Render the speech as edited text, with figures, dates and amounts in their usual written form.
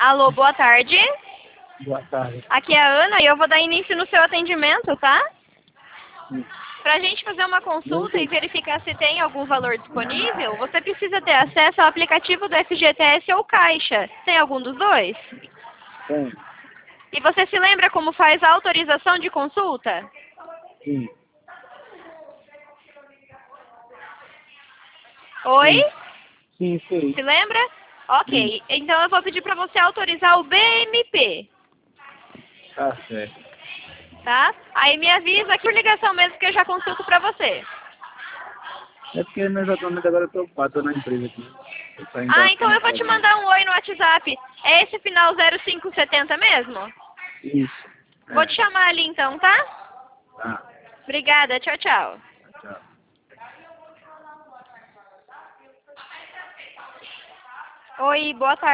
Alô, boa tarde. Boa tarde. Aqui é a Ana e eu vou dar início no seu atendimento, tá? Sim. Para a gente fazer uma consulta e verificar se tem algum valor disponível, você precisa ter acesso ao aplicativo do FGTS ou Caixa. Tem algum dos dois? Tem. E você se lembra como faz a autorização de consulta? Sim. Oi? Sim, sim. Se lembra? Ok. Então eu vou pedir para você autorizar o BMP, Tá certo. tá? Aí me avisa aqui por ligação mesmo que eu já consulto para você. É porque não exatamente agora eu tô ocupado, tô na empresa aqui. Eu saindo Ah, da então eu vou te trabalho. mandar um oi no WhatsApp. É esse final 0570 mesmo? Isso. Vou te chamar ali então, tá? Tá. Obrigada, tchau, tchau. Tchau. Oi, boa tarde.